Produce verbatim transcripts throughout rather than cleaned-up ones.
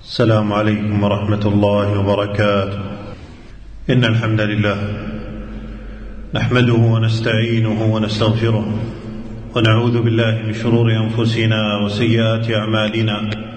السلام عليكم ورحمة الله وبركاته. إن الحمد لله نحمده ونستعينه ونستغفره ونعوذ بالله من شرور أنفسنا وسيئات أعمالنا،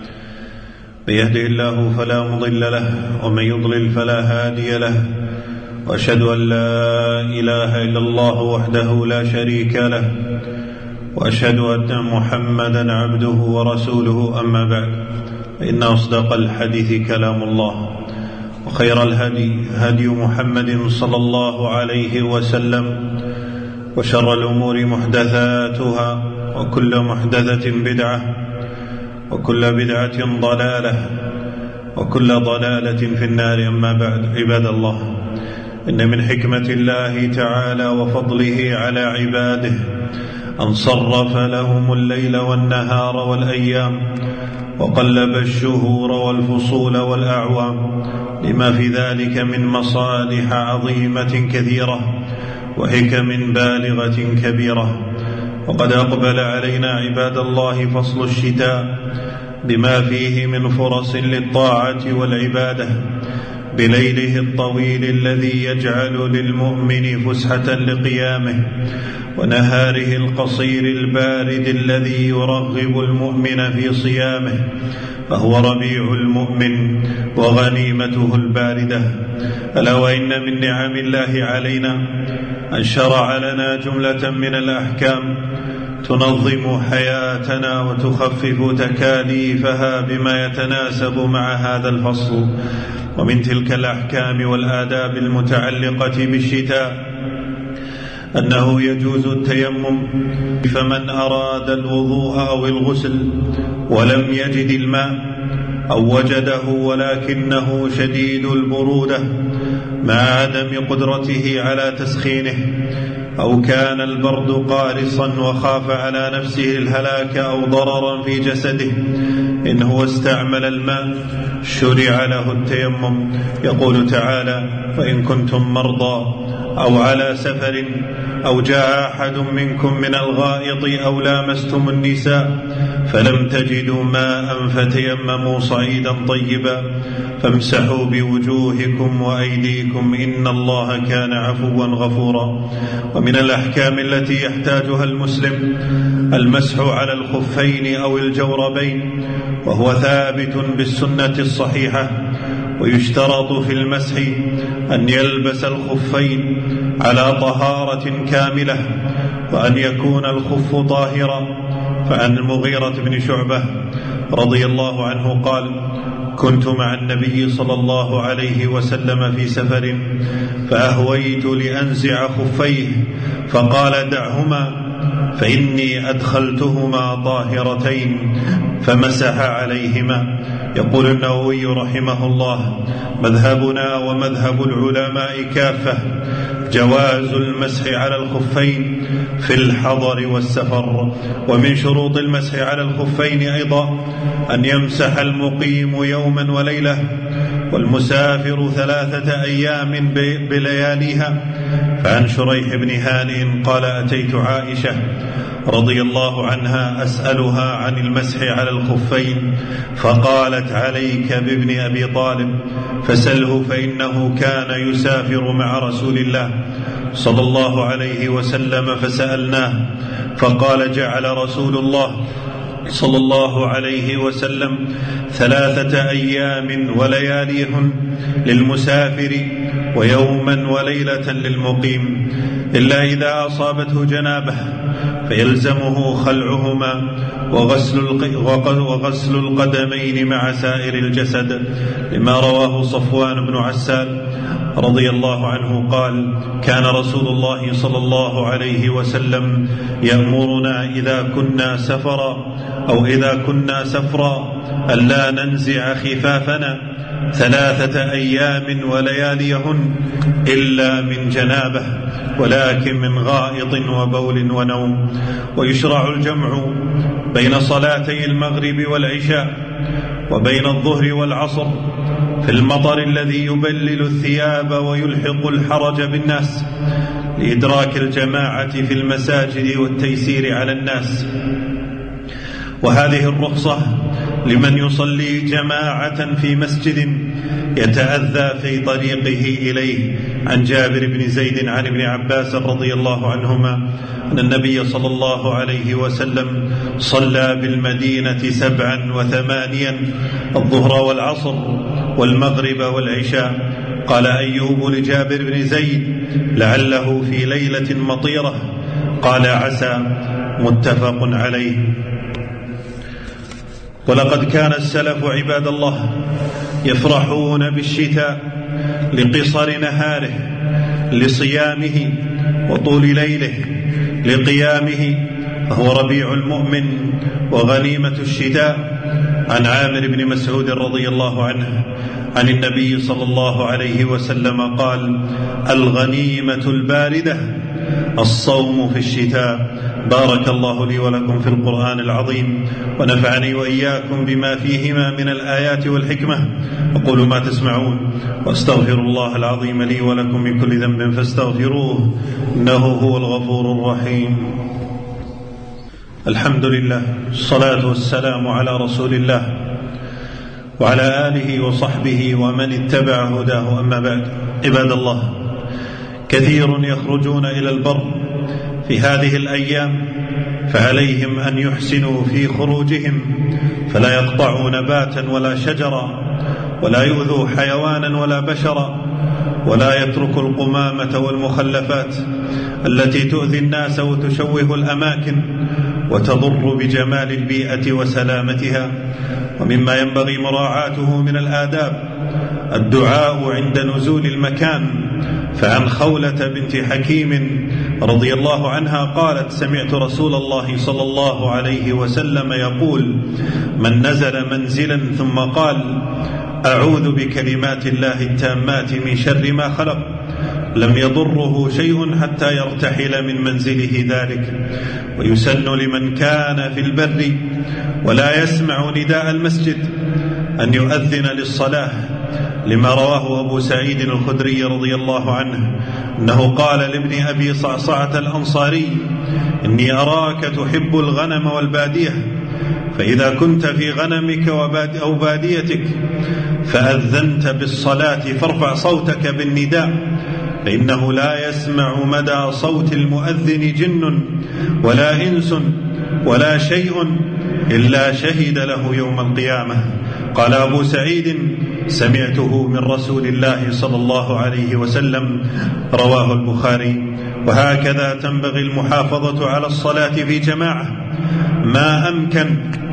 من يهده الله فلا مضل له ومن يضلل فلا هادي له، وأشهد أن لا إله إلا الله وحده لا شريك له، وأشهد أن محمدا عبده ورسوله. أما بعد، فإن أصدق الحديث كلام الله، وخير الهدي هدي محمد صلى الله عليه وسلم، وشر الأمور محدثاتها، وكل محدثة بدعة، وكل بدعة ضلالة، وكل ضلالة في النار. أما بعد، عباد الله، إن من حكمة الله تعالى وفضله على عباده أن صرف لهم الليل والنهار والأيام، وقلب الشهور والفصول والأعوام، لما في ذلك من مصالح عظيمة كثيرة وحكم بالغة كبيرة. وقد أقبل علينا عباد الله فصل الشتاء بما فيه من فرص للطاعة والعبادة، بليله الطويل الذي يجعل للمؤمن فسحة لقيامه، ونهاره القصير البارد الذي يرغب المؤمن في صيامه، فهو ربيع المؤمن وغنيمته الباردة. ألا وإن من نعم الله علينا أن شرع لنا جملة من الأحكام تنظم حياتنا وتخفف تكاليفها بما يتناسب مع هذا الفصل. ومن تلك الأحكام والآداب المتعلقة بالشتاء أنه يجوز التيمم، فمن أراد الوضوء أو الغسل ولم يجد الماء، أو وجده ولكنه شديد البرودة مع عدم قدرته على تسخينه، أو كان البرد قارصا وخاف على نفسه الهلاك أو ضررا في جسده، إن هو استعمل الماء شرع له التيمم. يقول تعالى: فإن كنتم مرضى أو على سفر أو جاء أحد منكم من الغائط أو لامستم النساء فلم تجدوا ماء فتيمموا صعيدا طيبا فامسحوا بوجوهكم وأيديكم إن الله كان عفوا غفورا. ومن الأحكام التي يحتاجها المسلم المسح على الخفين أو الجوربين، وهو ثابت بالسنة الصحيحة. ويشترط في المسح أن يلبس الخفين على طهارة كاملة، وأن يكون الخف طاهرا. فعن المغيرة بن شعبة رضي الله عنه قال: كنت مع النبي صلى الله عليه وسلم في سفر، فأهويت لأنزع خفيه، فقال: دعهما فإني أدخلتهما طاهرتين، فمسح عليهما. يقول النووي رحمه الله: مذهبنا ومذهب العلماء كافة جواز المسح على الخفين في الحضر والسفر. ومن شروط المسح على الخفين أيضا أن يمسح المقيم يوما وليلة، والمسافر ثلاثة أيام بلياليها. فعن شريح بن هانئ قال: أتيت عائشة رضي الله عنها أسألها عن المسح على الخفين، فقالت: عليك بابن أبي طالب فسله، فإنه كان يسافر مع رسول الله صلى الله عليه وسلم. فسألناه فقال: جعل رسول الله صلى الله عليه وسلم ثلاثة أيام ولياليهن للمسافر ويوما وليلة للمقيم، إلا إذا أصابته جنابه فيلزمه خلعهما وغسل القدمين مع سائر الجسد، لما رواه صفوان بن عسال رضي الله عنه قال: كان رسول الله صلى الله عليه وسلم يأمرنا إذا كنا سفرا أو إذا كنا سفرا ألا ننزع خفافنا ثلاثة أيام ولياليهن إلا من جنابه، ولكن من غائط وبول ونوم. ويشرع الجمع بين صلاتي المغرب والعشاء وبين الظهر والعصر في المطر الذي يبلل الثياب ويلحق الحرج بالناس، لإدراك الجماعة في المساجد والتيسير على الناس. وهذه الرخصة لمن يصلي جماعة في مسجد يتأذى في طريقه إليه. عن جابر بن زيد عن ابن عباس رضي الله عنهما أن النبي صلى الله عليه وسلم صلى بالمدينة سبعا وثمانيا الظهر والعصر والمغرب والعشاء. قال أيوب لجابر بن زيد لعله في ليلة مطيرة، قال عسى، متفق عليه. ولقد كان السلف عباد الله يفرحون بالشتاء لقصر نهاره، لصيامه وطول ليله، لقيامه، فهو ربيع المؤمن وغنيمة الشتاء. عن عامر بن مسعود رضي الله عنه عن النبي صلى الله عليه وسلم قال: الغنيمة الباردة الصوم في الشتاء. بارك الله لي ولكم في القرآن العظيم، ونفعني وإياكم بما فيهما من الآيات والحكمة. أقول ما تسمعون، وأستغفر الله العظيم لي ولكم من كل ذنب فاستغفروه، إنه هو الغفور الرحيم. الحمد لله، الصلاة والسلام على رسول الله وعلى آله وصحبه ومن اتبع هداه، أما بعد. عباد الله، كثير يخرجون إلى البر في هذه الأيام، فعليهم أن يحسنوا في خروجهم، فلا يقطعوا نباتا ولا شجرا، ولا يؤذوا حيوانا ولا بشرا، ولا يتركوا القمامة والمخلفات التي تؤذي الناس وتشوه الأماكن وتضر بجمال البيئة وسلامتها. ومما ينبغي مراعاته من الآداب الدعاء عند نزول المكان. فعن خولة بنت حكيم رضي الله عنها قالت: سمعت رسول الله صلى الله عليه وسلم يقول: من نزل منزلا ثم قال: أعوذ بكلمات الله التامات من شر ما خلق، لم يضره شيء حتى يرتحل من منزله ذلك. ويسن لمن كان في البر ولا يسمع نداء المسجد أن يؤذن للصلاة، لما رواه أبو سعيد الخدري رضي الله عنه أنه قال لابن أبي صعصعة الأنصاري: إني أراك تحب الغنم والبادية، فإذا كنت في غنمك أو باديتك فأذنت بالصلاة فارفع صوتك بالنداء، فإنه لا يسمع مدى صوت المؤذن جن ولا إنس ولا شيء إلا شهد له يوم القيامة. قال أبو سعيد: سمعته من رسول الله صلى الله عليه وسلم، رواه البخاري. وهكذا تنبغي المحافظة على الصلاة في جماعة ما أمكن،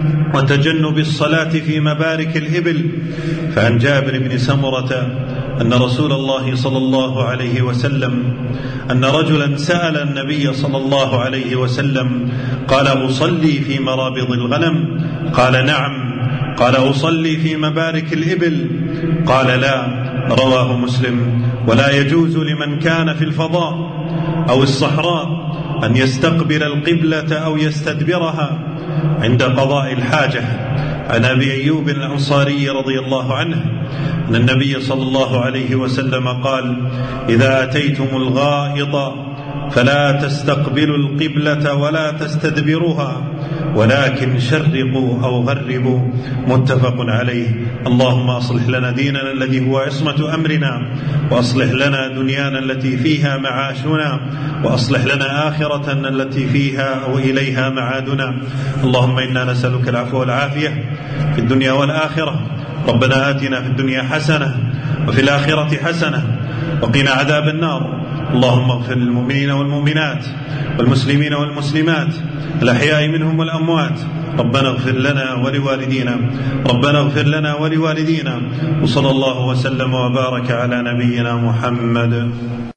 وتجنب الصلاة في مبارك الإبل. فعن جابر بن سمرة أن رسول الله صلى الله عليه وسلم أن رجلا سأل النبي صلى الله عليه وسلم قال: أصلي في مرابض الغنم؟ قال: نعم. قال: أصلي في مبارك الإبل؟ قال: لا. رواه مسلم. ولا يجوز لمن كان في الفضاء أو الصحراء أن يستقبل القبلة أو يستدبرها عند قضاء الحاجة. عن أبي أيوب الأنصاري رضي الله عنه أن النبي صلى الله عليه وسلم قال: إذا أتيتم الغائط فلا تستقبلوا القبلة ولا تستدبروها، ولكن شرقوا أو غربوا، متفق عليه. اللهم أصلح لنا ديننا الذي هو عصمة أمرنا، وأصلح لنا دنيانا التي فيها معاشنا، وأصلح لنا آخرتنا التي فيها وإليها معادنا. اللهم إنا نسألك العفو والعافية في الدنيا والآخرة. ربنا آتنا في الدنيا حسنة وفي الآخرة حسنة وقنا عذاب النار. اللهم اغفر للمؤمنين والمؤمنات والمسلمين والمسلمات الأحياء منهم والأموات. ربنا اغفر لنا ولوالدينا ربنا اغفر لنا ولوالدينا وصلى الله وسلم وبارك على نبينا محمد.